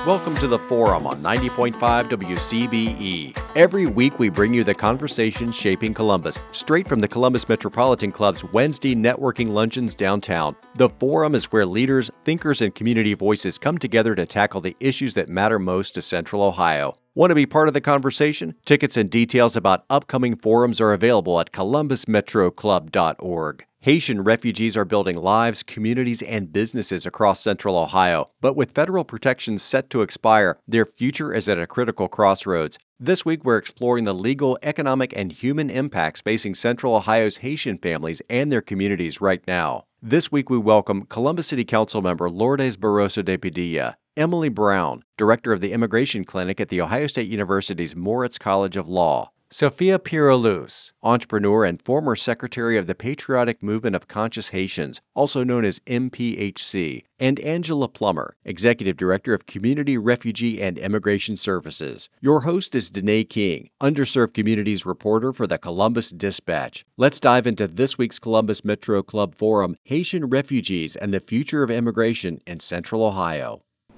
Welcome to The Forum on 90.5 WCBE. Every week we bring you the conversation shaping Columbus, straight from the Columbus Metropolitan Club's Wednesday networking luncheons downtown. The Forum is where leaders, thinkers, and community voices come together to tackle the issues that matter most to Central Ohio. Want to be part of the conversation? Tickets and details about upcoming forums are available at columbusmetroclub.org. Haitian refugees are building lives, communities, and businesses across Central Ohio. But with federal protections set to expire, their future is at a critical crossroads. This week, we're exploring the legal, economic, and human impacts facing Central Ohio's Haitian families and their communities right now. This week, we welcome Columbus City Council member Lourdes Barroso de Padilla, Emily Brown, director of the Immigration Clinic at The Ohio State University's Moritz College of Law, Sophia Pirolus, entrepreneur and former secretary of the Patriotic Movement of Conscious Haitians, also known as MPHC, and Angela Plummer, executive director of Community, Refugee, and Immigration Services. Your host is Danae King, underserved communities reporter for the Columbus Dispatch. Let's dive into this week's Columbus Metro Club Forum, Haitian Refugees and the Future of Immigration in Central Ohio.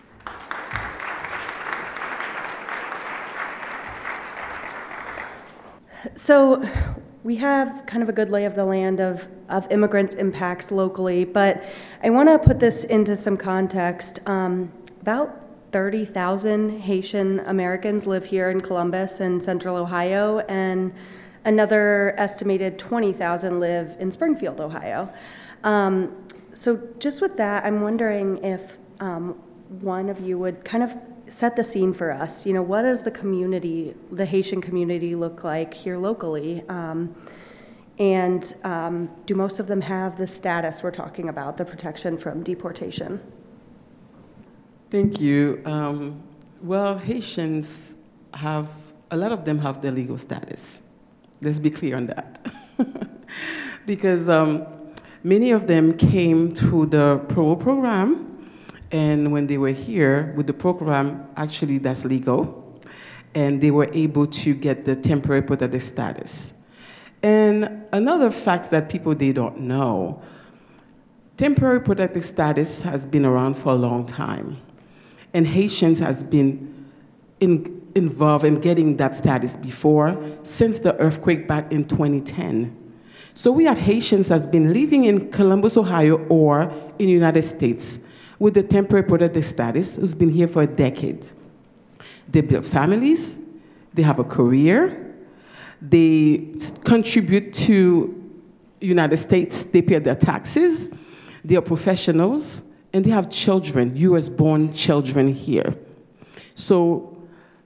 So we have kind of a good lay of the land of immigrants' impacts locally, but I want to put this into some context. About 30,000 Haitian Americans live here in Columbus and Central Ohio, and another estimated 20,000 live in Springfield, Ohio. So just with that, I'm wondering if one of you would kind of set the scene for us. What does the community, the Haitian community, look like here locally? And do most of them have the status we're talking about, the protection from deportation? Thank you. Well, Haitians a lot of them have the legal status. Let's be clear on that. Because many of them came through the parole program. And when they were here with the program, actually that's legal, and they were able to get the temporary protected status. And another fact that they don't know, temporary protected status has been around for a long time, and Haitians has been involved in getting that status before, since the earthquake back in 2010. So we have Haitians that's been living in Columbus, Ohio, or in the United States with the temporary protected status, who's been here for a decade. They build families, they have a career, they contribute to the United States, they pay their taxes, they are professionals, and they have children, US-born children here. So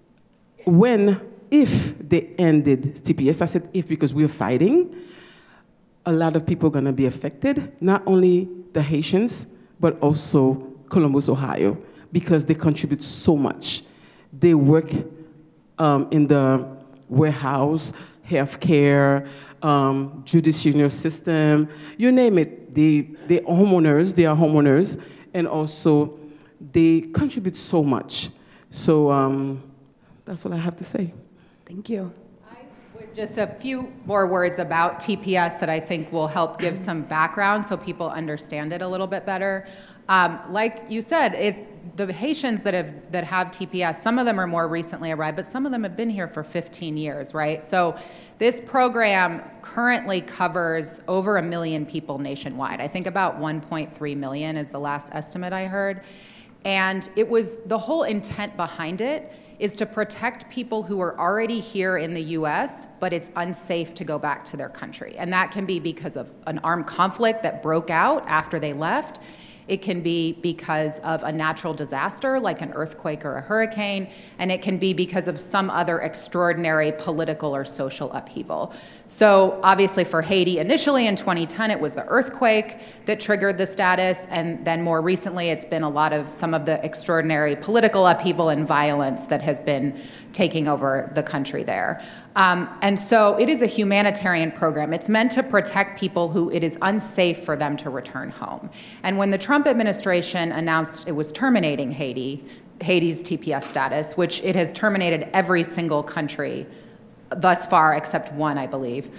if they ended TPS, I said if because we're fighting, a lot of people are gonna be affected, not only the Haitians, but also Columbus, Ohio, because they contribute so much. They work in the warehouse, healthcare, judicial system, you name it. They are homeowners, and also they contribute so much. So that's what I have to say. Thank you. Just a few more words about TPS that I think will help give some background so people understand it a little bit better. Like you said, the Haitians that have TPS, some of them are more recently arrived, but some of them have been here for 15 years, right? So this program currently covers over 1 million people nationwide. I think about 1.3 million is the last estimate I heard. And the whole intent behind it is to protect people who are already here in the U.S., but it's unsafe to go back to their country. And that can be because of an armed conflict that broke out after they left. It can be because of a natural disaster like an earthquake or a hurricane, and it can be because of some other extraordinary political or social upheaval. So obviously for Haiti, initially in 2010, it was the earthquake that triggered the status, and then more recently it's been some of the extraordinary political upheaval and violence that has been taking over the country there. And so it is a humanitarian program. It's meant to protect people who it is unsafe for them to return home. And when the Trump administration announced it was terminating Haiti's TPS status, which it has terminated every single country thus far except one, I believe,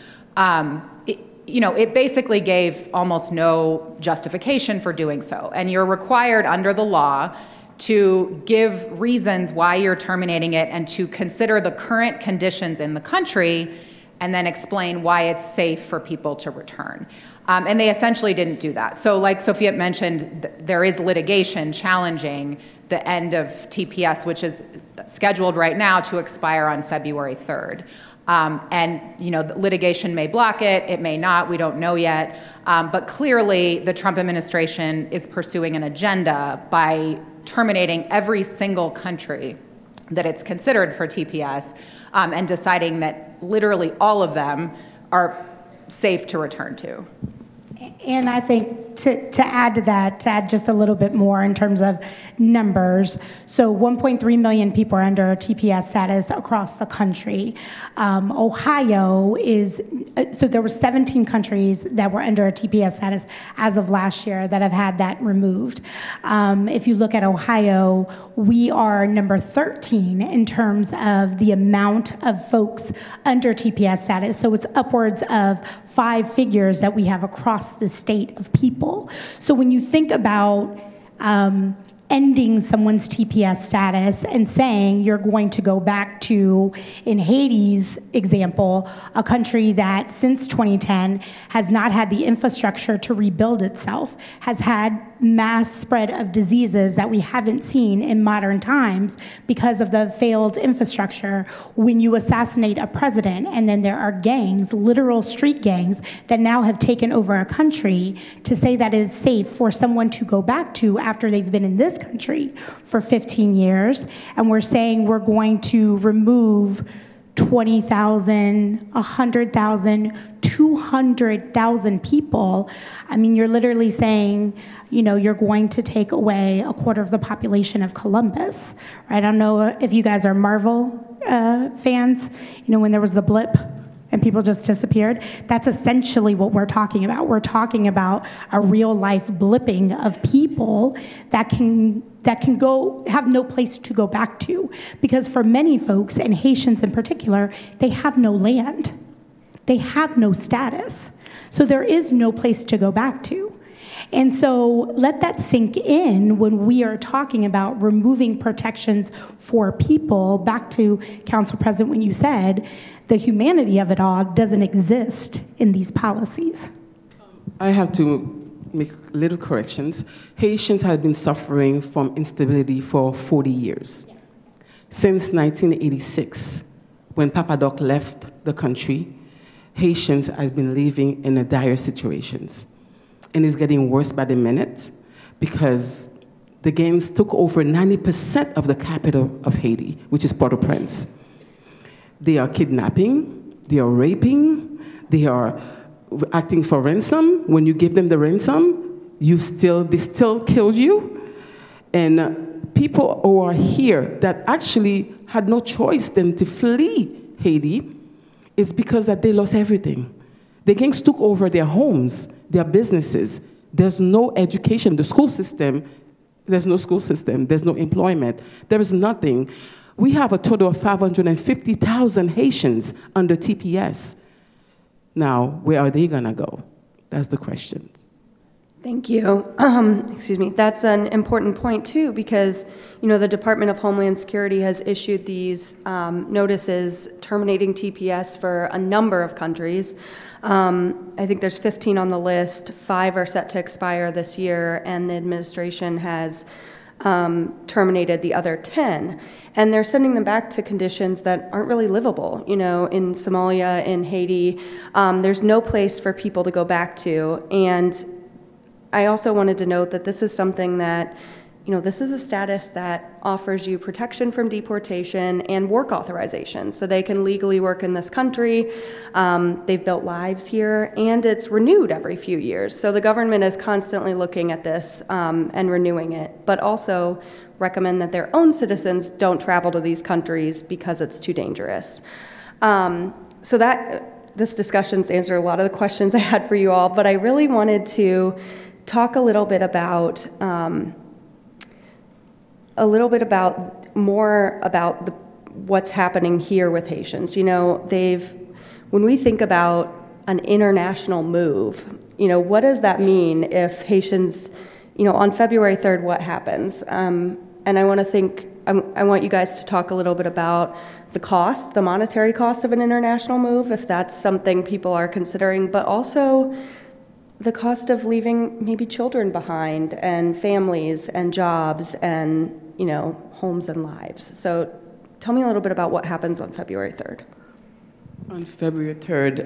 it basically gave almost no justification for doing so. And you're required under the law to give reasons why you're terminating it and to consider the current conditions in the country and then explain why it's safe for people to return. And they essentially didn't do that. So like Sophia mentioned, there is litigation challenging the end of TPS, which is scheduled right now to expire on February 3rd. And, the litigation may block it, it may not, we don't know yet. But clearly, the Trump administration is pursuing an agenda by terminating every single country that it's considered for TPS and deciding that literally all of them are safe to return to. And I think to add to that, to add just a little bit more in terms of numbers, so 1.3 million people are under TPS status across the country. Ohio is, so there were 17 countries that were under a TPS status as of last year that have had that removed. If you look at Ohio, we are number 13 in terms of the amount of folks under TPS status. So it's upwards of 5 figures that we have across the state of people. So when you think about ending someone's TPS status and saying you're going to go back to, in Haiti's example, a country that since 2010 has not had the infrastructure to rebuild itself, has had mass spread of diseases that we haven't seen in modern times because of the failed infrastructure. When you assassinate a president and then there are gangs, literal street gangs, that now have taken over a country, to say that it is safe for someone to go back to after they've been in this country for 15 years, and we're saying we're going to remove 20,000, 100,000, 200,000 people. I mean, you're literally saying, you're going to take away a quarter of the population of Columbus, right? I don't know if you guys are Marvel fans, when there was the blip and people just disappeared. That's essentially what we're talking about. We're talking about a real life blipping of people that can go have no place to go back to. Because for many folks, and Haitians in particular, they have no land. They have no status. So there is no place to go back to. And so let that sink in when we are talking about removing protections for people. Back to Council President, when you said the humanity of it all doesn't exist in these policies. I have to make little corrections. Haitians have been suffering from instability for 40 years. Since 1986, when Papa Doc left the country, Haitians have been living in a dire situations. And it's getting worse by the minute because the gangs took over 90% of the capital of Haiti, which is Port-au-Prince. They are kidnapping, they are raping, they are acting for ransom. When you give them the ransom, they still kill you. And people who are here that actually had no choice than to flee Haiti, it's because that they lost everything. The gangs took over their homes, their businesses. There's no education. The school system, there's no school system. There's no employment. There is nothing. We have a total of 550,000 Haitians under TPS. Now, where are they going to go? That's the question. Thank you. Excuse me. That's an important point, too, because, the Department of Homeland Security has issued these notices terminating TPS for a number of countries. I think there's 15 on the list. 5 are set to expire this year, and the administration has terminated the other 10. And they're sending them back to conditions that aren't really livable. In Somalia, in Haiti, there's no place for people to go back to. And I also wanted to note that this is something that, this is a status that offers you protection from deportation and work authorization, so they can legally work in this country. They've built lives here, and it's renewed every few years. So the government is constantly looking at this and renewing it, but also recommend that their own citizens don't travel to these countries because it's too dangerous. This discussion's answered a lot of the questions I had for you all, but I really wanted to talk a little bit about what's happening here with Haitians. When we think about an international move, what does that mean if Haitians, on February 3rd, what happens? And I want you guys to talk a little bit about the cost, the monetary cost of an international move, if that's something people are considering, but also the cost of leaving maybe children behind and families and jobs and, homes and lives. So tell me a little bit about what happens on February 3rd. On February 3rd,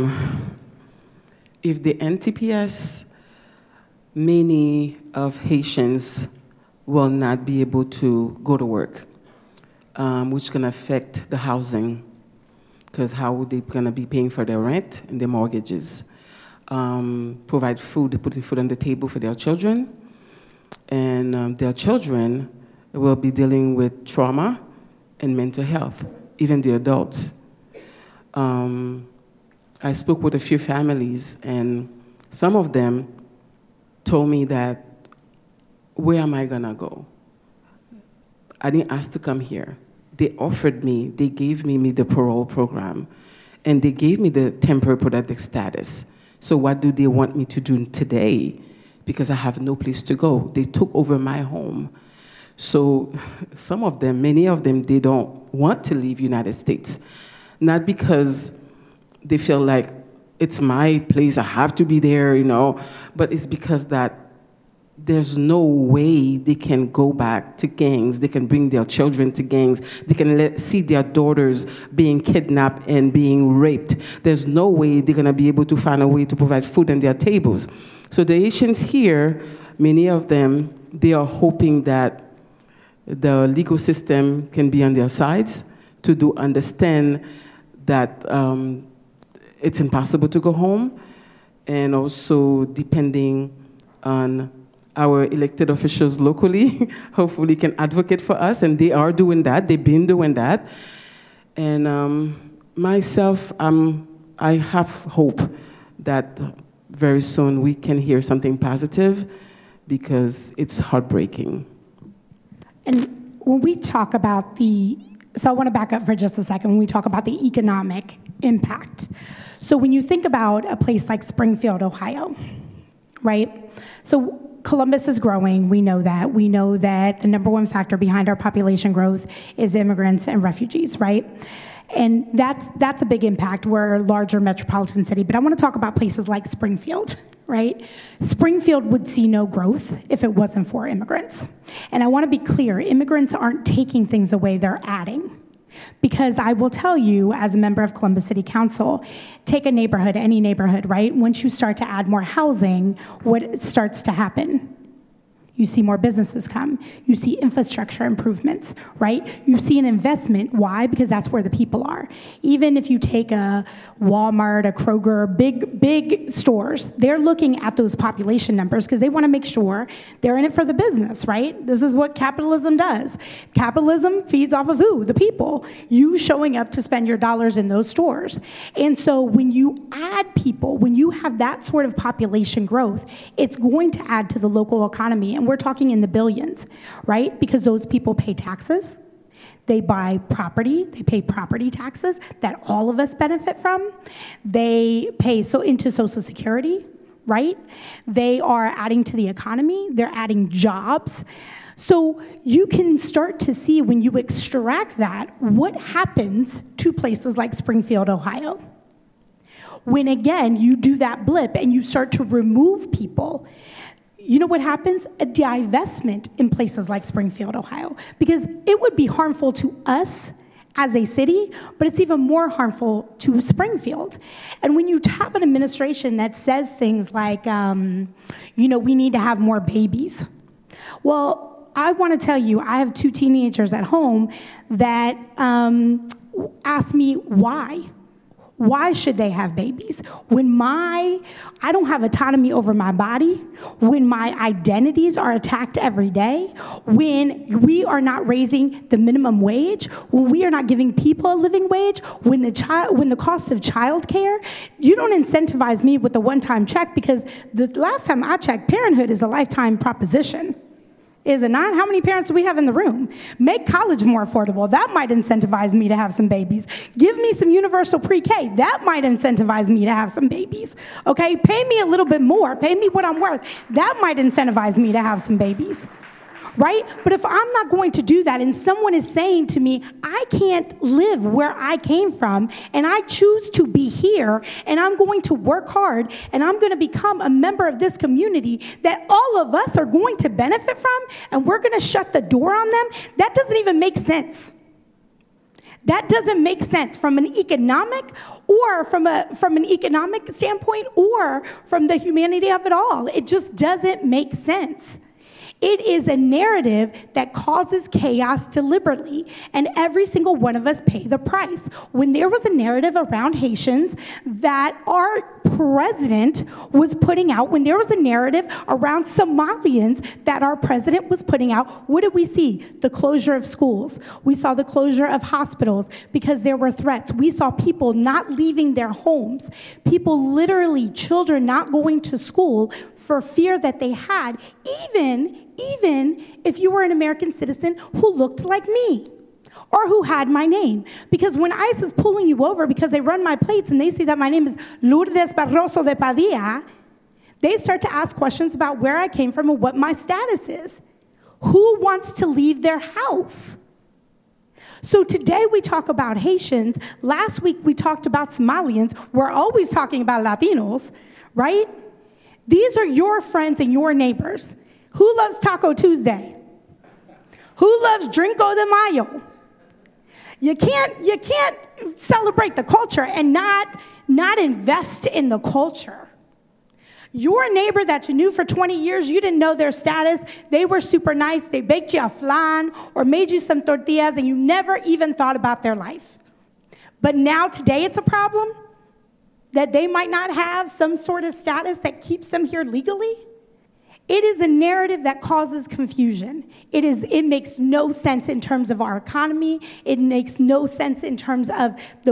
if the NTPS, many of Haitians will not be able to go to work, which can affect the housing, because how are they going to be paying for their rent and their mortgages? Provide food, putting food on the table for their children, and their children will be dealing with trauma and mental health, even the adults. I spoke with a few families, and some of them told me that, where am I gonna go? I didn't ask to come here. They offered me, they gave me the parole program, and they gave me the temporary protected status. So what do they want me to do today? Because I have no place to go. They took over my home. So some of them, many of them, they don't want to leave United States. Not because they feel like it's my place, I have to be there, but it's because that there's no way they can go back to gangs. They can bring their children to gangs. They can see their daughters being kidnapped and being raped. There's no way they're going to be able to find a way to provide food on their tables. So the Haitians here, many of them, they are hoping that the legal system can be on their sides to understand that it's impossible to go home, and also depending on our elected officials locally, hopefully can advocate for us, and they are doing that. They've been doing that. And myself, I have hope that very soon we can hear something positive, because it's heartbreaking. And when we talk about so I want to back up for just a second when we talk about the economic impact. So when you think about a place like Springfield, Ohio, right? So Columbus is growing, we know that. We know that the number one factor behind our population growth is immigrants and refugees, right? And that's a big impact. We're a larger metropolitan city, but I want to talk about places like Springfield, right? Springfield would see no growth if it wasn't for immigrants. And I want to be clear, immigrants aren't taking things away, they're adding. Because I will tell you, as a member of Columbus City Council, take a neighborhood, any neighborhood, right? Once you start to add more housing, what starts to happen? You see more businesses come. You see infrastructure improvements, right? You see an investment. Why? Because that's where the people are. Even if you take a Walmart, a Kroger, big stores, they're looking at those population numbers because they want to make sure they're in it for the business, right? This is what capitalism does. Capitalism feeds off of who? The people. You showing up to spend your dollars in those stores. And so when you add people, when you have that sort of population growth, it's going to add to the local economy. And we're talking in the billions, right? Because those people pay taxes. They buy property. They pay property taxes that all of us benefit from. They pay into Social Security, right? They are adding to the economy. They're adding jobs. So you can start to see when you extract that, what happens to places like Springfield, Ohio. When, again, you do that blip and you start to remove people, you know what happens? A divestment in places like Springfield, Ohio, because it would be harmful to us as a city, but it's even more harmful to Springfield. And when you have an administration that says things like, we need to have more babies. Well, I want to tell you, I have 2 teenagers at home that ask me why. Why should they have babies? When I don't have autonomy over my body, when my identities are attacked every day, when we are not raising the minimum wage, when we are not giving people a living wage, when the cost of childcare, you don't incentivize me with a one-time check, because the last time I checked, parenthood is a lifetime proposition. Is it not? How many parents do we have in the room? Make college more affordable. That might incentivize me to have some babies. Give me some universal pre-K. That might incentivize me to have some babies. Okay? Pay me a little bit more. Pay me what I'm worth. That might incentivize me to have some babies. right? But if I'm not going to do that and someone is saying to me, I can't live where I came from and I choose to be here and I'm going to work hard and I'm going to become a member of this community that all of us are going to benefit from and we're going to shut the door on them, that doesn't even make sense. That doesn't make sense from an economic or from an economic standpoint or from the humanity of it all. It just doesn't make sense. It is a narrative that causes chaos deliberately, and every single one of us pay the price. When there was a narrative around Haitians that our president was putting out, when there was a narrative around Somalians that our president was putting out, what did we see? The closure of schools. We saw the closure of hospitals because there were threats. We saw people not leaving their homes. People literally, children not going to school for fear that they had, even if you were an American citizen who looked like me or who had my name. Because when ICE is pulling you over because they run my plates and they see that my name is Lourdes Barroso de Padilla, they start to ask questions about where I came from and what my status is. Who wants to leave their house? So today we talk about Haitians. Last week we talked about Somalians. We're always talking about Latinos, right? These are your friends and your neighbors. Who loves Taco Tuesday? Who loves Drinko de Mayo? You can't celebrate the culture and not invest in the culture. Your neighbor that you knew for 20 years, you didn't know their status, they were super nice, they baked you a flan or made you some tortillas and you never even thought about their life. But now today it's a problem that they might not have some sort of status that keeps them here legally. It is a narrative that causes confusion. It makes no sense in terms of our economy. It makes no sense in terms of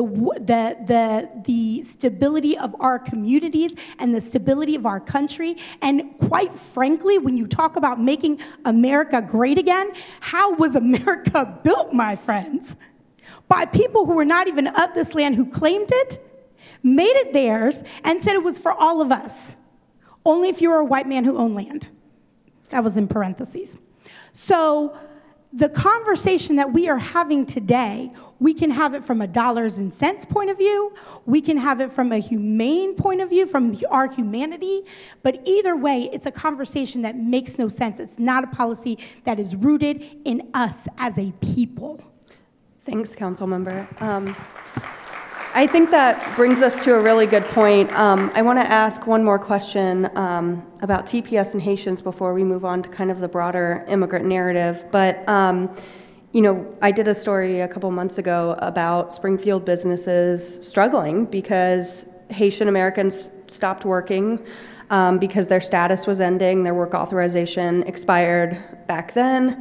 the stability of our communities and the stability of our country. And quite frankly, when you talk about making America great again, how was America built, my friends? By people who were not even of this land, who claimed it, made it theirs, and said it was for all of us. Only if you were a white man who owned land. That was in parentheses. So the conversation that we are having today, we can have it from a dollars and cents point of view. We can have it from a humane point of view, from our humanity. But either way, it's a conversation that makes no sense. It's not a policy that is rooted in us as a people. Thanks, Councilmember. I think that brings us to a really good point. I want to ask one more question about TPS and Haitians before we move on to kind of the broader immigrant narrative. But, I did a story a couple months ago about Springfield businesses struggling because Haitian Americans stopped working because their status was ending, their work authorization expired back then.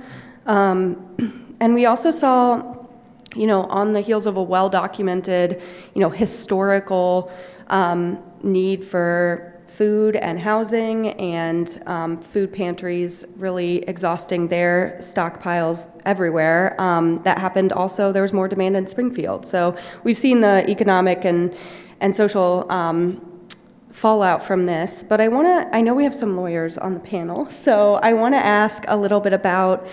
And we also saw on the heels of a well-documented, historical need for food and housing and food pantries really exhausting their stockpiles everywhere. That happened also, there was more demand in Springfield. So we've seen the economic and social fallout from this. But I know we have some lawyers on the panel, so I want to ask a little bit about,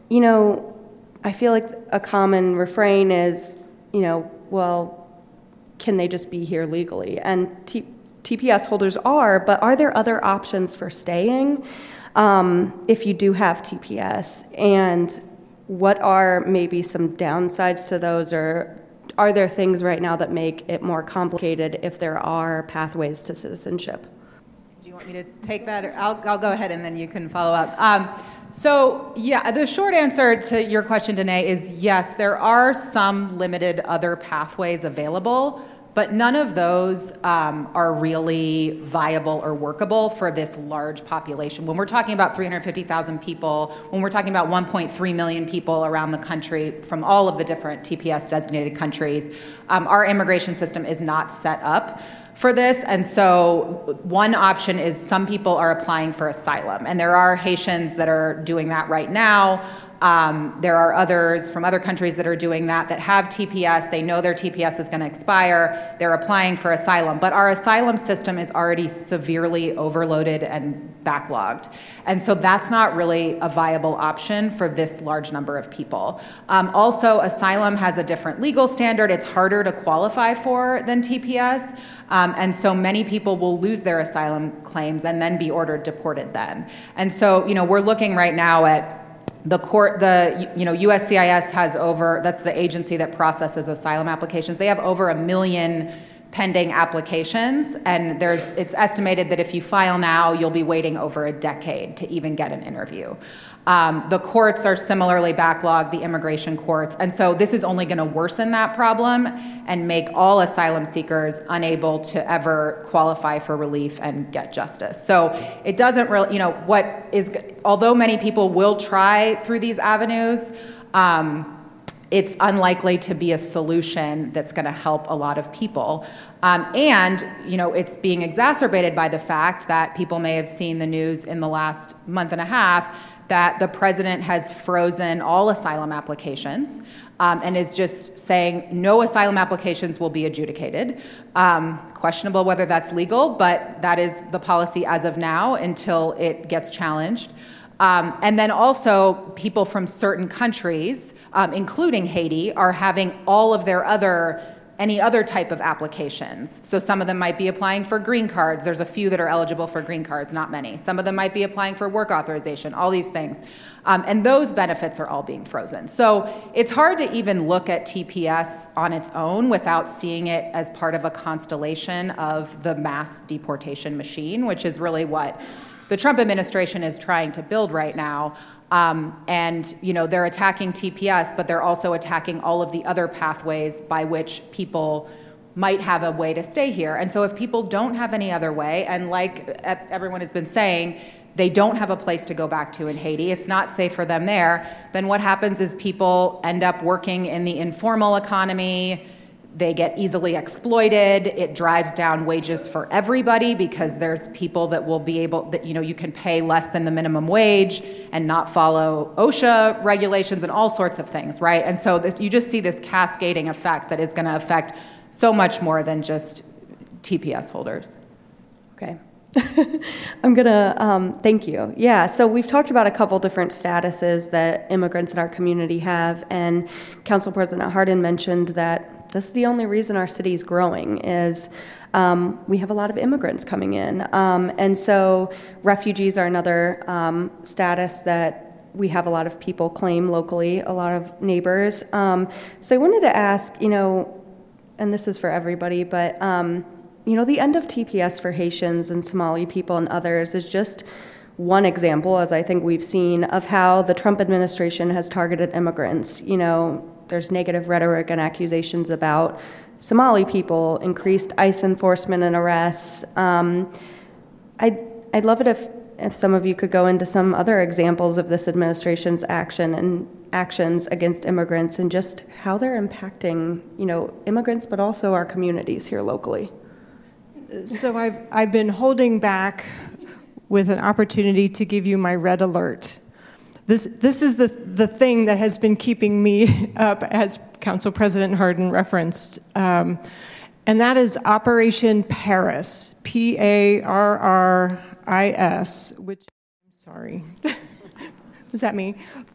I feel like a common refrain is, well, can they just be here legally? And TPS holders are, but are there other options for staying if you do have TPS? And what are maybe some downsides to those, or are there things right now that make it more complicated if there are pathways to citizenship? Do you want me to take that? Or I'll go ahead and then you can follow up. So, the short answer to your question, Danae, is yes, there are some limited other pathways available, but none of those are really viable or workable for this large population. When we're talking about 350,000 people, when we're talking about 1.3 million people around the country from all of the different TPS designated countries, our immigration system is not set up for this. And so one option is some people are applying for asylum, and there are Haitians that are doing that right now. There are others from other countries that are doing that have TPS. They know their TPS is going to expire. They're applying for asylum. But our asylum system is already severely overloaded and backlogged. And so that's not really a viable option for this large number of people. Also, asylum has a different legal standard. It's harder to qualify for than TPS. And so many people will lose their asylum claims and then be ordered deported then. And so, we're looking right now at the court, USCIS has that's the agency that processes asylum applications. They have over 1 million pending applications, and it's estimated that if you file now, you'll be waiting over a decade to even get an interview. The courts are similarly backlogged, the immigration courts, and so this is only going to worsen that problem and make all asylum seekers unable to ever qualify for relief and get justice. So it doesn't really, although many people will try through these avenues, it's unlikely to be a solution that's going to help a lot of people. And it's being exacerbated by the fact that people may have seen the news in the last month and a half that the president has frozen all asylum applications and is just saying no asylum applications will be adjudicated. Questionable whether that's legal, but that is the policy as of now until it gets challenged. And then also people from certain countries, including Haiti, are having all of their any other type of applications. So some of them might be applying for green cards. There's a few that are eligible for green cards, not many. Some of them might be applying for work authorization, all these things. And those benefits are all being frozen. So it's hard to even look at TPS on its own without seeing it as part of a constellation of the mass deportation machine, which is really what the Trump administration is trying to build right now. And they're attacking TPS, but they're also attacking all of the other pathways by which people might have a way to stay here. And so if people don't have any other way, and like everyone has been saying, they don't have a place to go back to in Haiti, it's not safe for them there, then what happens is people end up working in the informal economy. They get easily exploited. It drives down wages for everybody because there's people that will be able, you can pay less than the minimum wage and not follow OSHA regulations and all sorts of things, right? And so you just see this cascading effect that is going to affect so much more than just TPS holders. Okay. I'm going to thank you. Yeah, so we've talked about a couple different statuses that immigrants in our community have, and Council President Hardin mentioned that this is the only reason our city is growing is we have a lot of immigrants coming in. And so refugees are another status that we have a lot of people claim locally, a lot of neighbors. So I wanted to ask, and this is for everybody, but the end of TPS for Haitians and Somali people and others is just one example, as I think we've seen, of how the Trump administration has targeted immigrants. There's negative rhetoric and accusations about Somali people, increased ICE enforcement and arrests. I'd love it if some of you could go into some other examples of this administration's actions against immigrants and just how they're impacting, immigrants, but also our communities here locally. So I've been holding back with an opportunity to give you my red alert. This is the thing that has been keeping me up, as Council President Hardin referenced, and that is Operation Paris, Parris, which, I'm sorry, was that me?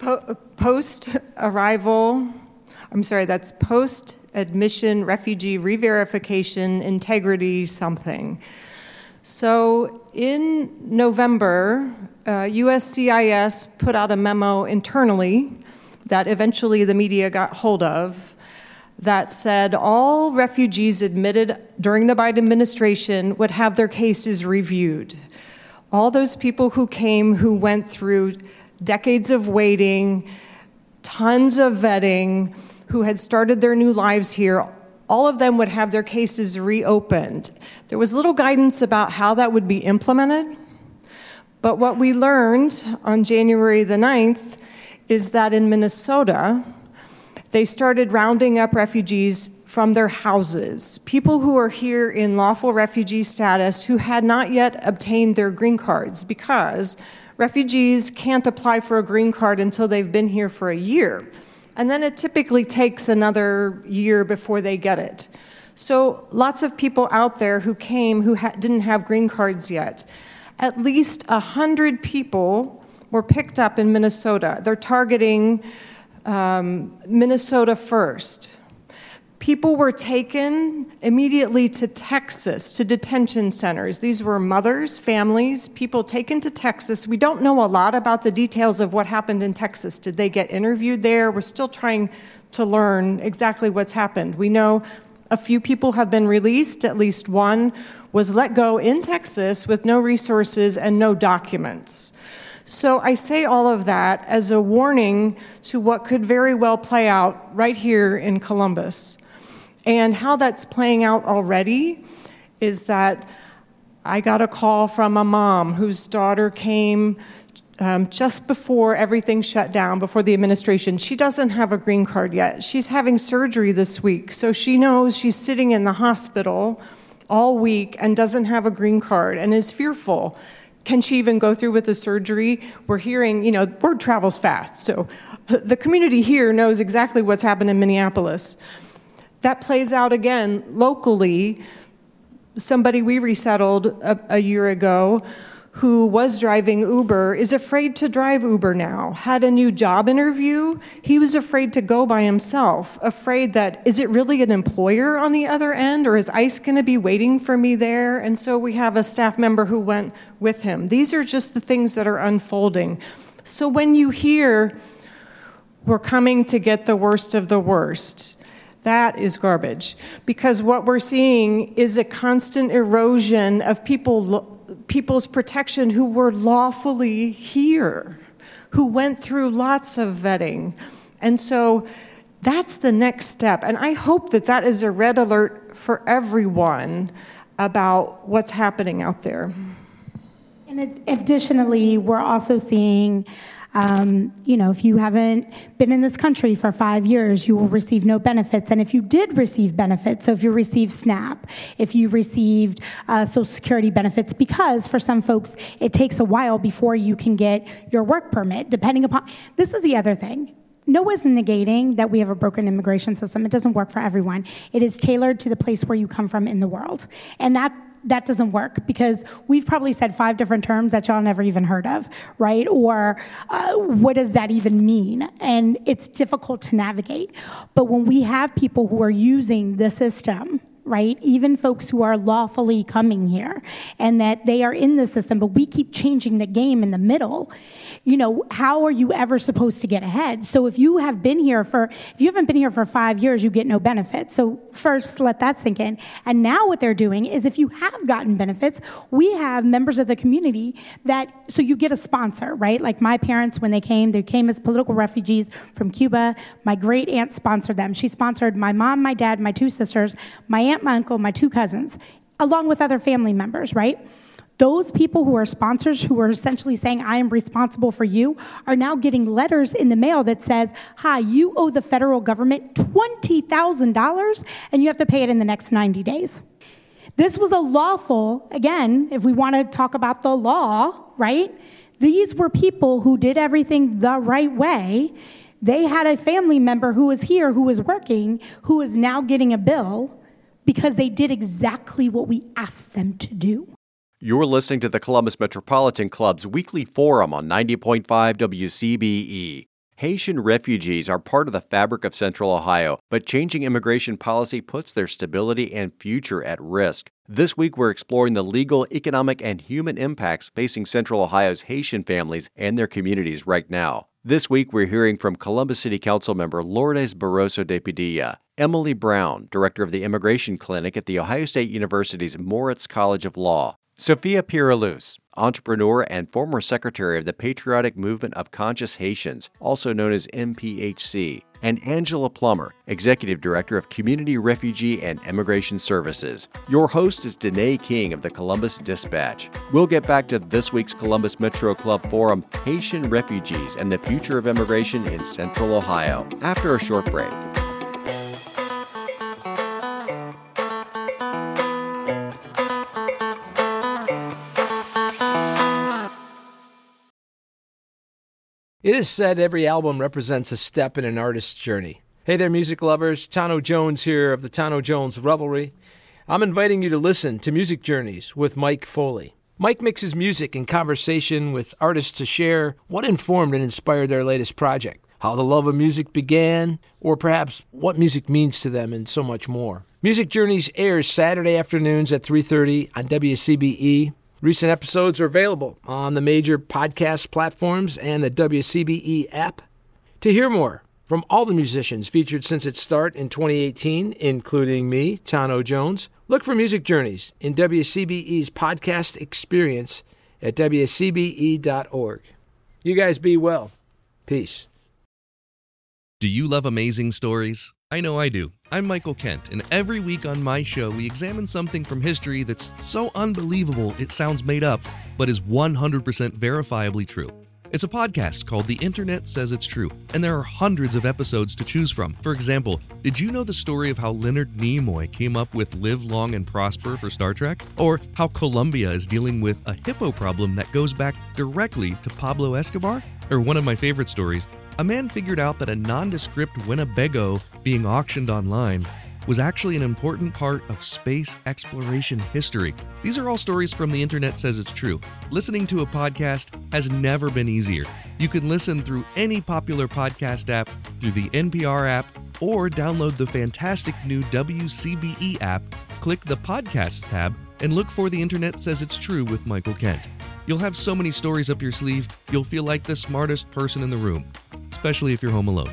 That's Post-Admission Refugee Re-Verification Integrity something. So in November, USCIS put out a memo internally that eventually the media got hold of that said all refugees admitted during the Biden administration would have their cases reviewed. All those people who came who went through decades of waiting, tons of vetting, who had started their new lives here, all of them would have their cases reopened. There was little guidance about how that would be implemented, but what we learned on January the 9th is that in Minnesota, they started rounding up refugees from their houses, people who are here in lawful refugee status who had not yet obtained their green cards, because Refugees can't apply for a green card until they've been here for a year. And then it typically takes another year before they get it. So lots of people out there who came who didn't have green cards yet. At least 100 people were picked up in Minnesota. They're targeting Minnesota first. People were taken immediately to Texas, to detention centers. These were mothers, families, people taken to Texas. We don't know a lot about the details of what happened in Texas. Did they get interviewed there? We're still trying to learn exactly what's happened. We know a few people have been released. At least one was let go in Texas with no resources and no documents. So I say all of that as a warning to what could very well play out right here in Columbus. And how that's playing out already is that I got a call from a mom whose daughter came just before everything shut down, before the administration. She doesn't have a green card yet. She's having surgery this week, so she knows she's sitting in the hospital all week and doesn't have a green card and is fearful. Can she even go through with the surgery? We're hearing, word travels fast, so the community here knows exactly what's happened in Minneapolis. That plays out again locally. Somebody we resettled a year ago who was driving Uber is afraid to drive Uber now, had a new job interview. He was afraid to go by himself, afraid that, is it really an employer on the other end, or is ICE going to be waiting for me there? And so we have a staff member who went with him. These are just the things that are unfolding. So when you hear, we're coming to get the worst of the worst, that is garbage, because what we're seeing is a constant erosion of people's protection who were lawfully here, who went through lots of vetting. And so that's the next step. And I hope that that is a red alert for everyone about what's happening out there. And additionally, we're also seeing if you haven't been in this country for 5 years, you will receive no benefits. And if you did receive benefits, so if you received SNAP, if you received Social Security benefits, because for some folks, it takes a while before you can get your work permit, depending upon, this is the other thing. No one's negating that we have a broken immigration system. It doesn't work for everyone. It is tailored to the place where you come from in the world. And that doesn't work, because we've probably said 5 different terms that y'all never even heard of, right? Or what does that even mean? And it's difficult to navigate. But when we have people who are using the system, right, even folks who are lawfully coming here, and that they are in the system, but we keep changing the game in the middle, how are you ever supposed to get ahead? So if you haven't been here for 5 years, you get no benefits. So first, let that sink in. And now what they're doing is, if you have gotten benefits, we have members of the community so you get a sponsor, right? Like my parents, when they came as political refugees from Cuba. My great aunt sponsored them. She sponsored my mom, my dad, my 2 sisters, my aunt, my uncle, my 2 cousins, along with other family members, right? Those people who are sponsors, who are essentially saying, I am responsible for you, are now getting letters in the mail that says, hi, you owe the federal government $20,000 and you have to pay it in the next 90 days. This was a lawful, again, if we want to talk about the law, right? These were people who did everything the right way. They had a family member who was here, who was working, who is now getting a bill because they did exactly what we asked them to do. You're listening to the Columbus Metropolitan Club's weekly forum on 90.5 WCBE. Haitian refugees are part of the fabric of Central Ohio, but changing immigration policy puts their stability and future at risk. This week, we're exploring the legal, economic, and human impacts facing Central Ohio's Haitian families and their communities right now. This week, we're hearing from Columbus City Council member Lourdes Barroso de Padilla, Emily Brown, director of the Immigration Clinic at The Ohio State University's Moritz College of Law, Sophia Piraluz, entrepreneur and former secretary of the Patriotic Movement of Conscious Haitians, also known as MPHC, and Angela Plummer, executive director of Community Refugee and Immigration Services. Your host is Danae King of the Columbus Dispatch. We'll get back to this week's Columbus Metro Club Forum, Haitian Refugees and the Future of Immigration in Central Ohio, after a short break. It is said every album represents a step in an artist's journey. Hey there, music lovers. Tano Jones here of the Tano Jones Revelry. I'm inviting you to listen to Music Journeys with Mike Foley. Mike mixes music and conversation with artists to share what informed and inspired their latest project, how the love of music began, or perhaps what music means to them, and so much more. Music Journeys airs Saturday afternoons at 3:30 on WCBE. Recent episodes are available on the major podcast platforms and the WCBE app. To hear more from all the musicians featured since its start in 2018, including me, Tano Jones, look for Music Journeys in WCBE's podcast experience at WCBE.org. You guys be well. Peace. Do you love amazing stories? I know I do. I'm Michael Kent, and every week on my show, we examine something from history that's so unbelievable it sounds made up, but is 100% verifiably true. It's a podcast called The Internet Says It's True, and there are hundreds of episodes to choose from. For example, did you know the story of how Leonard Nimoy came up with Live Long and Prosper for Star Trek? Or how Colombia is dealing with a hippo problem that goes back directly to Pablo Escobar? Or one of my favorite stories, a man figured out that a nondescript Winnebago being auctioned online was actually an important part of space exploration history. These are all stories from The Internet Says It's True. Listening to a podcast has never been easier. You can listen through any popular podcast app, through the NPR app, or download the fantastic new WCBE app, click the Podcasts tab, and look for The Internet Says It's True with Michael Kent. You'll have so many stories up your sleeve, you'll feel like the smartest person in the room, especially if you're home alone.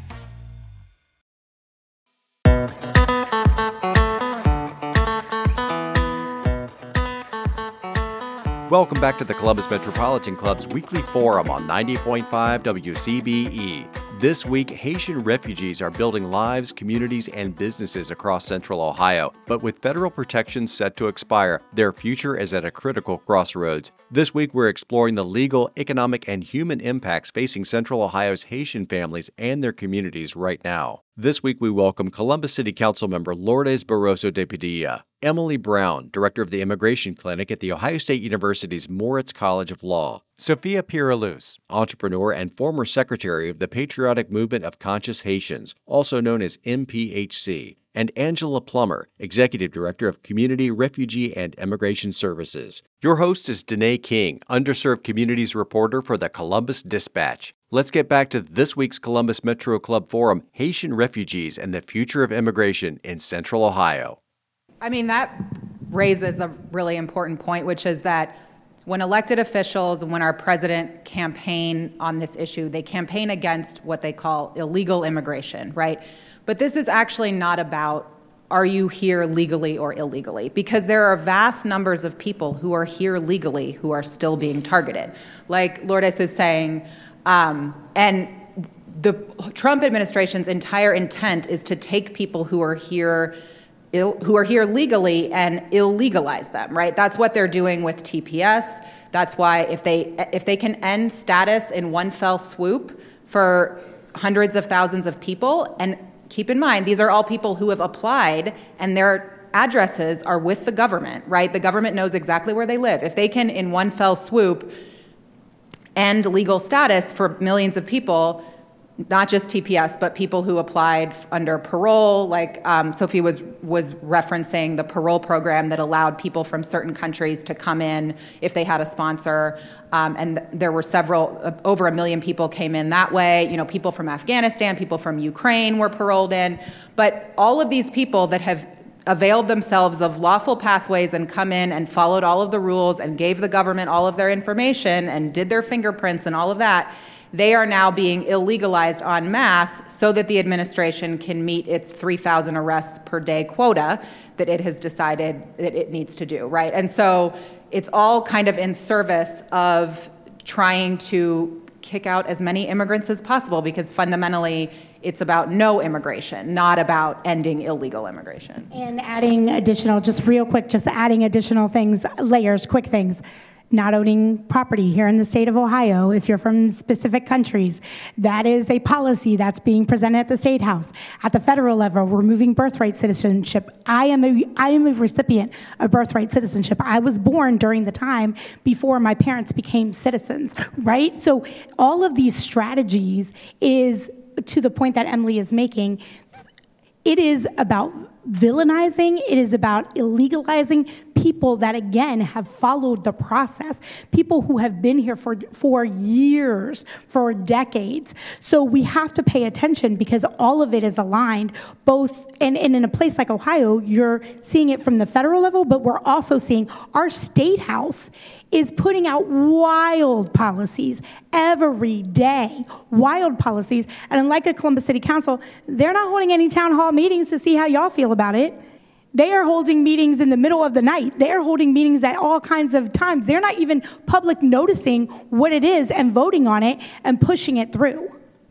Welcome back to the Columbus Metropolitan Club's weekly forum on 90.5 WCBE. This week, Haitian refugees are building lives, communities, and businesses across central Ohio. But with federal protections set to expire, their future is at a critical crossroads. This week, we're exploring the legal, economic, and human impacts facing central Ohio's Haitian families and their communities right now. This week, we welcome Columbus City Council member Lourdes Barroso de Padilla, Emily Brown, director of the Immigration Clinic at The Ohio State University's Moritz College of Law, Sophia Piraluz, entrepreneur and former secretary of the Patriotic Movement of Conscious Haitians, also known as MPHC, and Angela Plummer, executive director of Community, Refugee, and Immigration Services. Your host is Danae King, underserved communities reporter for the Columbus Dispatch. Let's get back to this week's Columbus Metro Club Forum, Haitian Refugees and the Future of Immigration in Central Ohio. I mean, that raises a really important point, which is that when elected officials and when our president campaign on this issue, they campaign against what they call illegal immigration, right? But this is actually not about, are you here legally or illegally? Because there are vast numbers of people who are here legally who are still being targeted. Like Lourdes is saying, and the Trump administration's entire intent is to take people who are here legally and illegalize them, right? That's what they're doing with TPS. That's why if they can end status in one fell swoop for hundreds of thousands of people, and keep in mind, these are all people who have applied and their addresses are with the government, right? The government knows exactly where they live. If they can, in one fell swoop, end legal status for millions of people, not just TPS, but people who applied under parole, like Sophie was referencing the parole program that allowed people from certain countries to come in if they had a sponsor. And there were over 1 million people came in that way. You know, people from Afghanistan, people from Ukraine were paroled in. But all of these people that have availed themselves of lawful pathways and come in and followed all of the rules and gave the government all of their information and did their fingerprints and all of that, they are now being illegalized en masse so that the administration can meet its 3,000 arrests per day quota that it has decided that it needs to do, right? And so it's all kind of in service of trying to kick out as many immigrants as possible, because fundamentally it's about no immigration, not about ending illegal immigration. And adding additional, just real quick, just adding additional things, layers, quick things. not owning property here in the state of Ohio. If you're from specific countries, that is a policy that's being presented at the State House. At the federal level, removing birthright citizenship. I am a recipient of birthright citizenship. I was born during the time before my parents became citizens, right? So all of these strategies is, to the point that Emily is making, it is about villainizing, it is about illegalizing people that, again, have followed the process, people who have been here for years, for decades. So we have to pay attention because all of it is aligned, both, and in a place like Ohio, you're seeing it from the federal level, but we're also seeing our state house is putting out wild policies every day, wild policies. And unlike the Columbus City Council, they're not holding any town hall meetings to see how y'all feel about it. They are holding meetings in the middle of the night. They are holding meetings at all kinds of times. They're not even public noticing what it is and voting on it and pushing it through.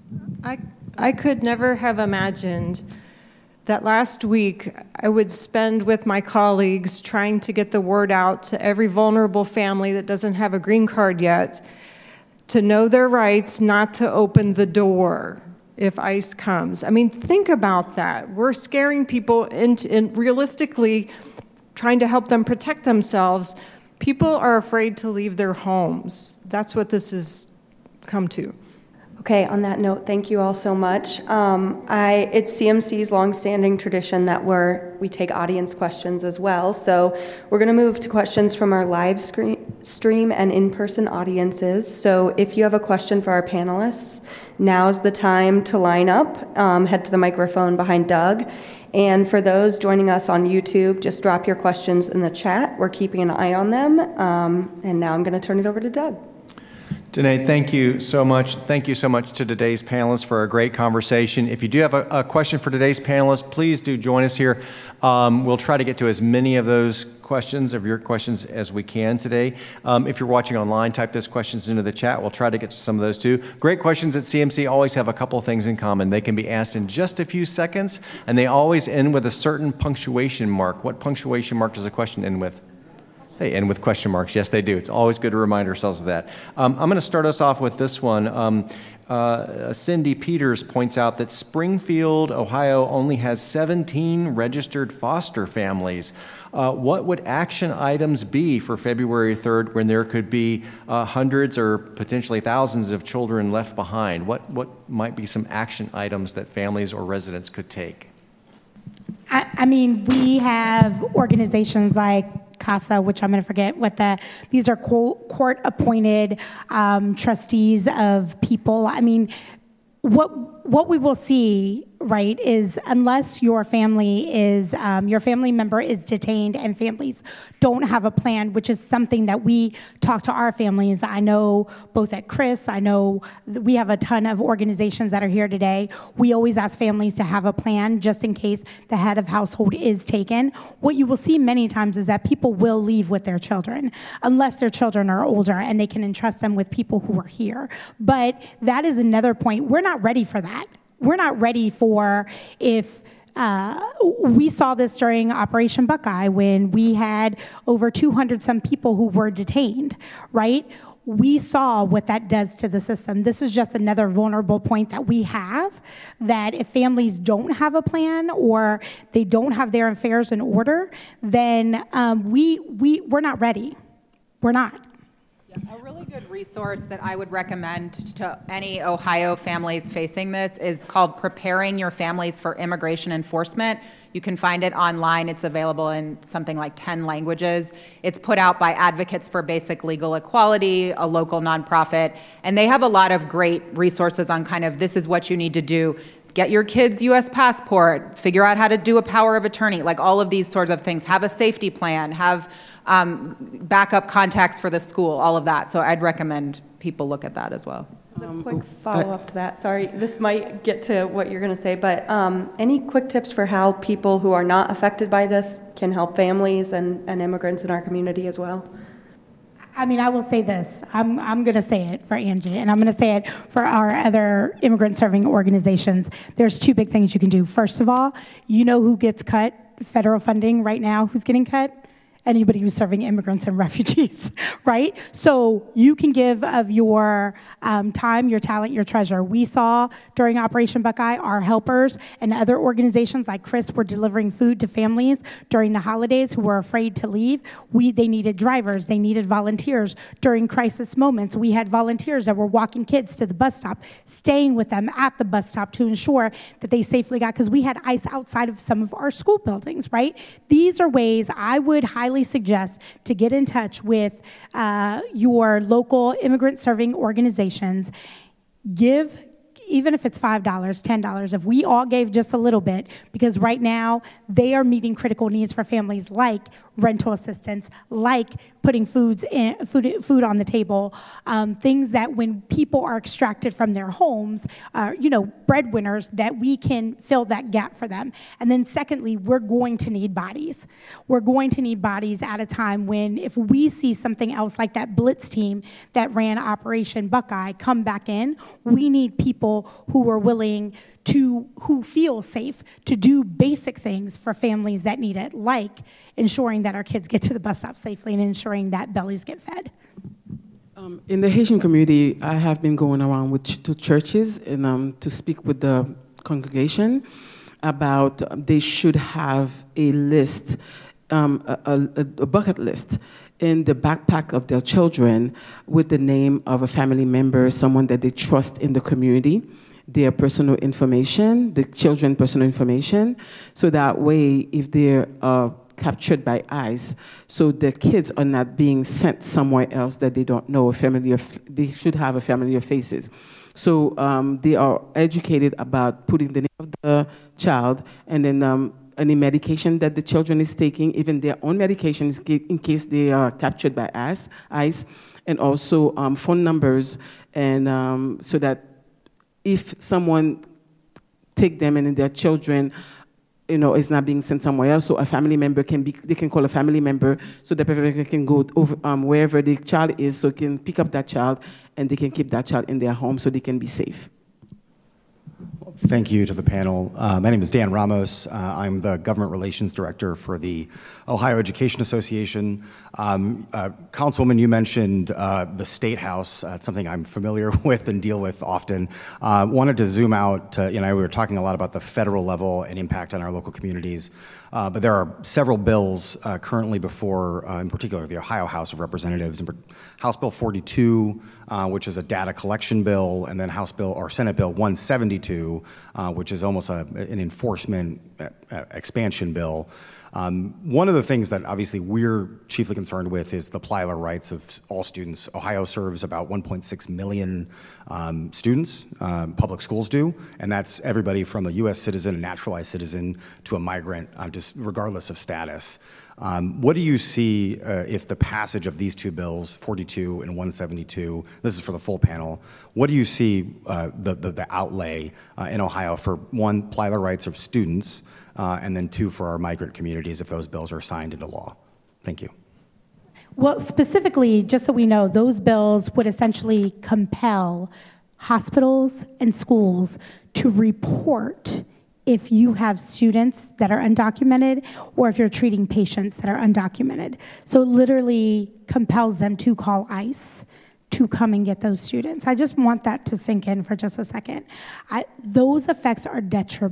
I could never have imagined that last week I would spend with my colleagues trying to get the word out to every vulnerable family that doesn't have a green card yet to know their rights, not to open the door if ICE comes. I mean, think about that. We're scaring people into realistically trying to help them protect themselves. People are afraid to leave their homes. That's what this has come to. Okay, on that note, thank you all so much. It's CMC's longstanding tradition that we take audience questions as well. So we're going to move to questions from our live stream and in-person audiences. So if you have a question for our panelists, now's the time to line up. Head to the microphone behind Doug. And for those joining us on YouTube, just drop your questions in the chat. We're keeping an eye on them. And now I'm going to turn it over to Doug. Danae, thank you so much. Thank you so much to today's panelists for a great conversation. If you do have a question for today's panelists, please do join us here. We'll try to get to as many of those questions, of your questions, as we can today. If you're watching online, type those questions into the chat. We'll try to get to some of those too. Great questions at CMC always have a couple of things in common. They can be asked in just a few seconds, and they always end with a certain punctuation mark. What punctuation mark does a question end with? They end with question marks. Yes, they do. It's always good to remind ourselves of that. I'm going to start us off with this one. Cindy Peters points out that Springfield, Ohio only has 17 registered foster families. What would action items be for February 3rd when there could be hundreds or potentially thousands of children left behind? What might be some action items that families or residents could take? I mean, we have organizations like CASA, which I'm going to forget what these are court-appointed trustees of people. I mean, what we will see, right, is unless your family member is detained and families don't have a plan, which is something that we talk to our families. I know both at CRIS, I know we have a ton of organizations that are here today. We always ask families to have a plan just in case the head of household is taken. What you will see many times is that people will leave with their children, unless their children are older and they can entrust them with people who are here. But that is another point. We're not ready for that. We're not ready for we saw this during Operation Buckeye when we had over 200 some people who were detained, right? We saw what that does to the system. This is just another vulnerable point that we have, that if families don't have a plan or they don't have their affairs in order, then we're not ready. We're not. A really good resource that I would recommend to any Ohio families facing this is called Preparing Your Families for Immigration Enforcement. You can find it online. It's available in something like 10 languages. It's put out by Advocates for Basic Legal Equality, a local nonprofit, and they have a lot of great resources on kind of this is what you need to do. Get your kid's U.S. passport, figure out how to do a power of attorney, like all of these sorts of things. Have a safety plan, have backup contacts for the school, all of that. So I'd recommend people look at that as well. As a quick follow-up to that, sorry, this might get to what you're going to say, but any quick tips for how people who are not affected by this can help families and immigrants in our community as well? I mean, I will say this. I'm going to say it for Angie, and I'm going to say it for our other immigrant-serving organizations. There's two big things you can do. First of all, you know who gets cut, federal funding right now, who's getting cut? anybody who's serving immigrants and refugees, right? So you can give of your time, your talent, your treasure. We saw during Operation Buckeye, our helpers and other organizations like Chris were delivering food to families during the holidays who were afraid to leave. They needed drivers, they needed volunteers. During crisis moments, we had volunteers that were walking kids to the bus stop, staying with them at the bus stop to ensure that they safely got, because we had ICE outside of some of our school buildings, right? These are ways I would highly suggest to get in touch with your local immigrant serving organizations. Give, even if it's $5, $10, if we all gave just a little bit, because right now they are meeting critical needs for families like rental assistance, like putting food on the table, things that when people are extracted from their homes, breadwinners, that we can fill that gap for them. And then secondly, we're going to need bodies. We're going to need bodies at a time when, if we see something else like that Blitz team that ran Operation Buckeye come back in, we need people who are willing to, who feel safe to do basic things for families that need it, like ensuring that our kids get to the bus stop safely and ensuring that bellies get fed. In the Haitian community, I have been going around to churches and to speak with the congregation about they should have a list, a bucket list in the backpack of their children with the name of a family member, someone that they trust in the community, their personal information, the children's personal information, so that way if they're captured by ICE, so the kids are not being sent somewhere else that they don't know, they should have a family of faces. So they are educated about putting the name of the child and then any medication that the children is taking, even their own medications in case they are captured by ICE, and also phone numbers, and so that if someone take them and their children, is not being sent somewhere else, so a family member they can call a family member, so the parent can go over wherever the child is, so can pick up that child, and they can keep that child in their home so they can be safe. Thank you to the panel. My name is Dan Ramos. I'm the Government Relations Director for the Ohio Education Association. Councilwoman, you mentioned the State House. It's something I'm familiar with and deal with often. Wanted to zoom out to, we were talking a lot about the federal level and impact on our local communities, but there are several bills currently before, in particular, the Ohio House of Representatives, House Bill 42, which is a data collection bill, and then Senate Bill 172, which is almost an enforcement expansion bill. One of the things that obviously we're chiefly concerned with is the Plyler rights of all students. Ohio serves about 1.6 million students, public schools do, and that's everybody from a U.S. citizen, a naturalized citizen, to a migrant, just regardless of status. What do you see if the passage of these two bills, 42 and 172, this is for the full panel, what do you see the outlay in Ohio for, one, Plyler rights of students, and then two, for our migrant communities if those bills are signed into law? Thank you. Well, specifically, just so we know, those bills would essentially compel hospitals and schools to report if you have students that are undocumented or if you're treating patients that are undocumented. So it literally compels them to call ICE to come and get those students. I just want that to sink in for just a second. Those effects are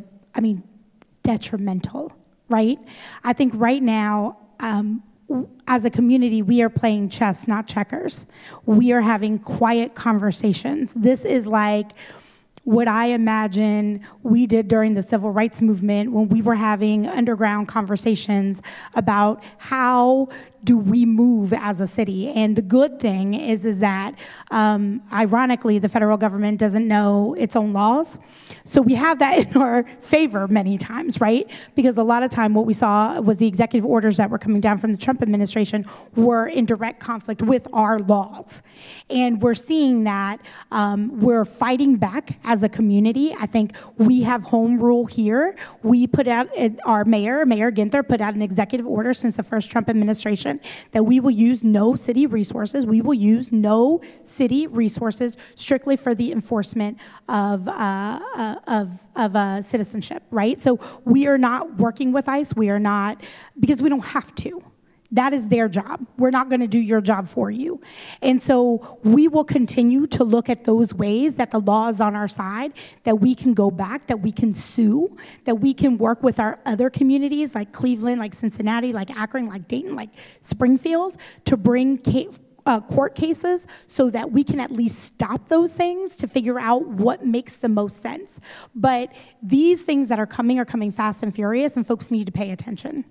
detrimental, right? I think right now, as a community, we are playing chess, not checkers. We are having quiet conversations. This is like what I imagine we did during the civil rights movement when we were having underground conversations about how do we move as a city. And the good thing is that, ironically, the federal government doesn't know its own laws. So we have that in our favor many times, right? Because a lot of time what we saw was the executive orders that were coming down from the Trump administration were in direct conflict with our laws. And we're seeing that we're fighting back as a community. I think we have home rule here. We put out, our Mayor Ginther, put out an executive order since the first Trump administration that we will use no city resources. We will use no city resources strictly for the enforcement of citizenship, right? So we are not working with ICE. We are not, because we don't have to. That is their job. We're not going to do your job for you. And so we will continue to look at those ways that the law is on our side, that we can go back, that we can sue, that we can work with our other communities like Cleveland, like Cincinnati, like Akron, like Dayton, like Springfield, to bring court cases so that we can at least stop those things to figure out what makes the most sense. But these things that are coming fast and furious, and folks need to pay attention.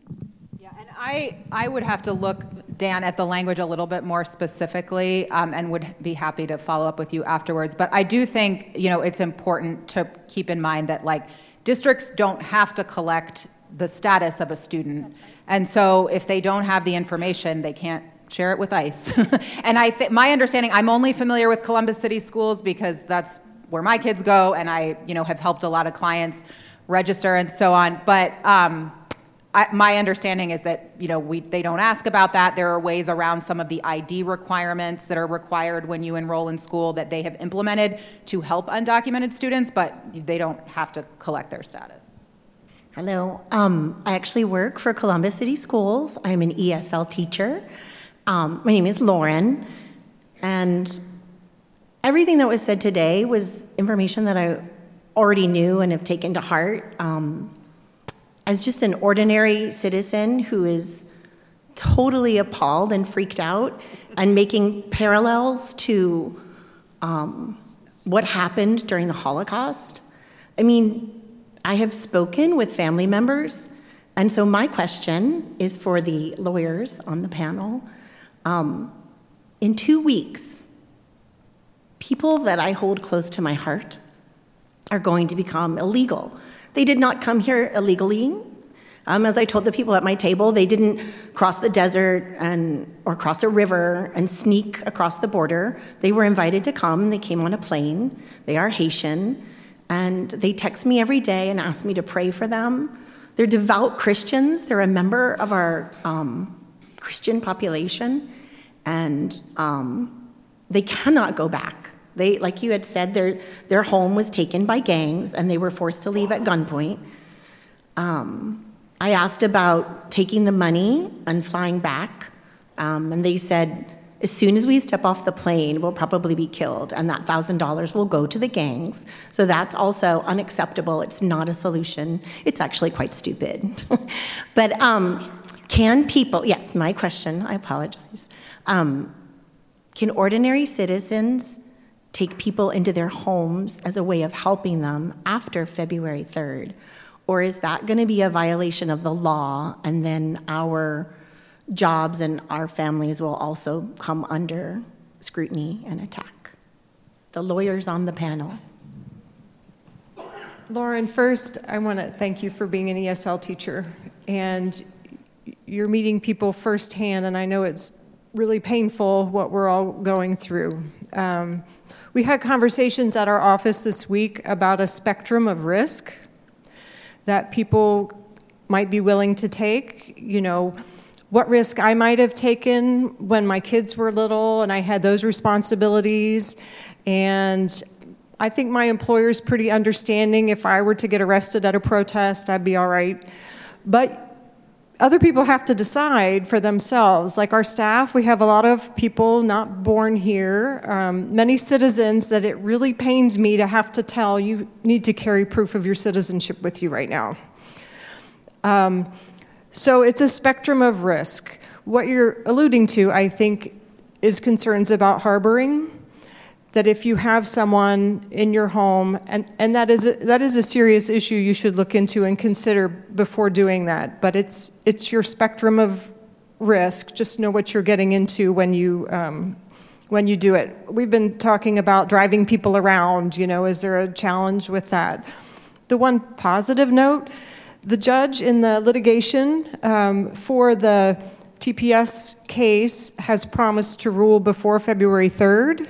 I would have to look, Dan, at the language a little bit more specifically, and would be happy to follow up with you afterwards. But I do think, it's important to keep in mind that, districts don't have to collect the status of a student. And so if they don't have the information, they can't share it with ICE. And my understanding, I'm only familiar with Columbus City Schools because that's where my kids go, and I, have helped a lot of clients register and so on. But my understanding is that they don't ask about that. There are ways around some of the ID requirements that are required when you enroll in school that they have implemented to help undocumented students, but they don't have to collect their status. Hello. I actually work for Columbus City Schools. I'm an ESL teacher. My name is Lauren, and everything that was said today was information that I already knew and have taken to heart. As just an ordinary citizen who is totally appalled and freaked out and making parallels to what happened during the Holocaust, I have spoken with family members, and so my question is for the lawyers on the panel. In 2 weeks, people that I hold close to my heart are going to become illegal. They did not come here illegally. As I told the people at my table, they didn't cross the desert or cross a river and sneak across the border. They were invited to come. They came on a plane. They are Haitian, and they text me every day and ask me to pray for them. They're devout Christians. They're a member of our Christian population, and they cannot go back. They, like you had said, their home was taken by gangs, and they were forced to leave at gunpoint. I asked about taking the money and flying back, and they said, as soon as we step off the plane, we'll probably be killed, and that $1,000 will go to the gangs. So that's also unacceptable. It's not a solution. It's actually quite stupid. But can people, yes, my question, I apologize. Can ordinary citizens take people into their homes as a way of helping them after February 3rd? Or is that going to be a violation of the law, and then our jobs and our families will also come under scrutiny and attack? The lawyers on the panel. Lauren, first, I want to thank you for being an ESL teacher. And you're meeting people firsthand, and I know it's really painful what we're all going through. We had conversations at our office this week about a spectrum of risk that people might be willing to take. What risk I might have taken when my kids were little and I had those responsibilities. And I think my employer's pretty understanding. If I were to get arrested at a protest, I'd be all right. But other people have to decide for themselves. Like our staff, we have a lot of people not born here, many citizens that it really pains me to have to tell you need to carry proof of your citizenship with you right now. So it's a spectrum of risk. What you're alluding to, I think, is concerns about harboring. That if you have someone in your home, and that is a serious issue you should look into and consider before doing that. But it's your spectrum of risk. Just know what you're getting into when you do it. We've been talking about driving people around. Is there a challenge with that? The one positive note: the judge in the litigation for the TPS case has promised to rule before February 3rd.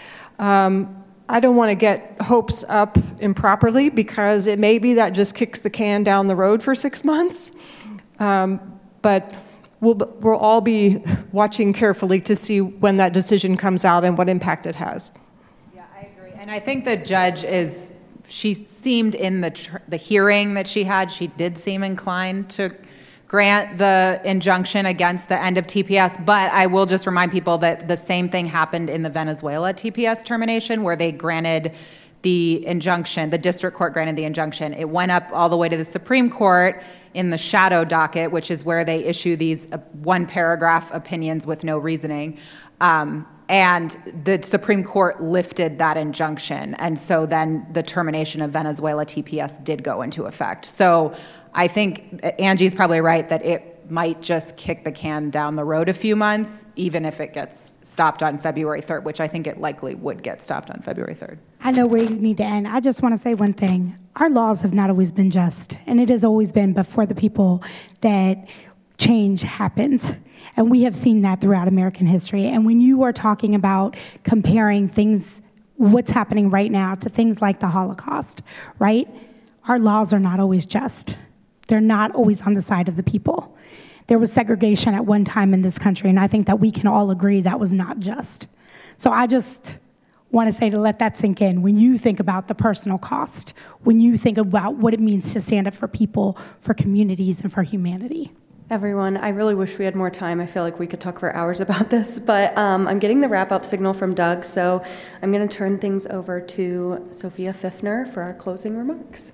I don't want to get hopes up improperly, because it may be that just kicks the can down the road for 6 months. But we'll all be watching carefully to see when that decision comes out and what impact it has. Yeah, I agree. And I think the judge she seemed in the hearing that she had, she did seem inclined to grant the injunction against the end of TPS, but I will just remind people that the same thing happened in the Venezuela TPS termination, where they granted the injunction, the district court granted the injunction. It went up all the way to the Supreme Court in the shadow docket, which is where they issue these one-paragraph opinions with no reasoning. And the Supreme Court lifted that injunction. And so then the termination of Venezuela TPS did go into effect. So I think Angie's probably right that it might just kick the can down the road a few months, even if it gets stopped on February 3rd, which I think it likely would get stopped on February 3rd. I know where you need to end. I just want to say one thing. Our laws have not always been just, and it has always been before the people that change happens. And we have seen that throughout American history. And when you are talking about comparing things, what's happening right now, to things like the Holocaust, right? Our laws are not always just. They're not always on the side of the people. There was segregation at one time in this country, and I think that we can all agree that was not just. So I just want to say, to let that sink in, when you think about the personal cost, when you think about what it means to stand up for people, for communities, and for humanity. Everyone, I really wish we had more time. I feel like we could talk for hours about this, but I'm getting the wrap-up signal from Doug, so I'm going to turn things over to Sophia Pfiffner for our closing remarks.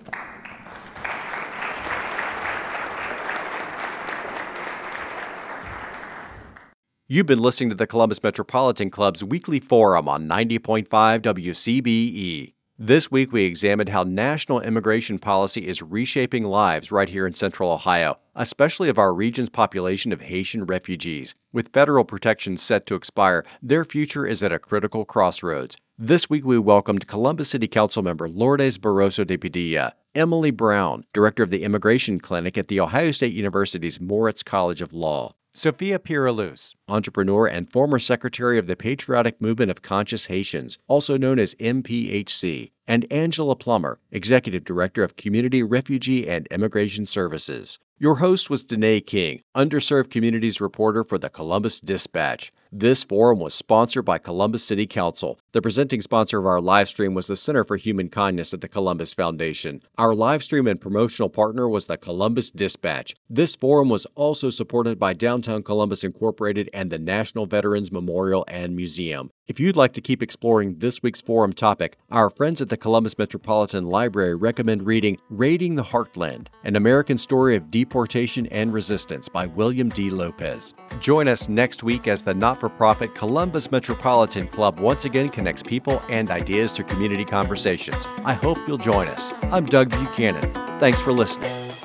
You've been listening to the Columbus Metropolitan Club's weekly forum on 90.5 WCBE. This week, we examined how national immigration policy is reshaping lives right here in Central Ohio, especially of our region's population of Haitian refugees. With federal protections set to expire, their future is at a critical crossroads. This week, we welcomed Columbus City Council member Lourdes Barroso de Padilla, Emily Brown, director of the Immigration Clinic at The Ohio State University's Moritz College of Law, Sophia Piraluz, entrepreneur and former secretary of the Patriotic Movement of Conscious Haitians, also known as MPHC, and Angela Plummer, executive director of Community Refugee and Immigration Services. Your host was Danae King, underserved communities reporter for the Columbus Dispatch. This forum was sponsored by Columbus City Council. The presenting sponsor of our live stream was the Center for Human Kindness at the Columbus Foundation. Our live stream and promotional partner was the Columbus Dispatch. This forum was also supported by Downtown Columbus Incorporated and the National Veterans Memorial and Museum. If you'd like to keep exploring this week's forum topic, our friends at the Columbus Metropolitan Library recommend reading Raiding the Heartland, an American story of deportation and resistance by William D. Lopez. Join us next week as the not-for-profit Columbus Metropolitan Club once again connects people and ideas through community conversations. I hope you'll join us. I'm Doug Buchanan. Thanks for listening.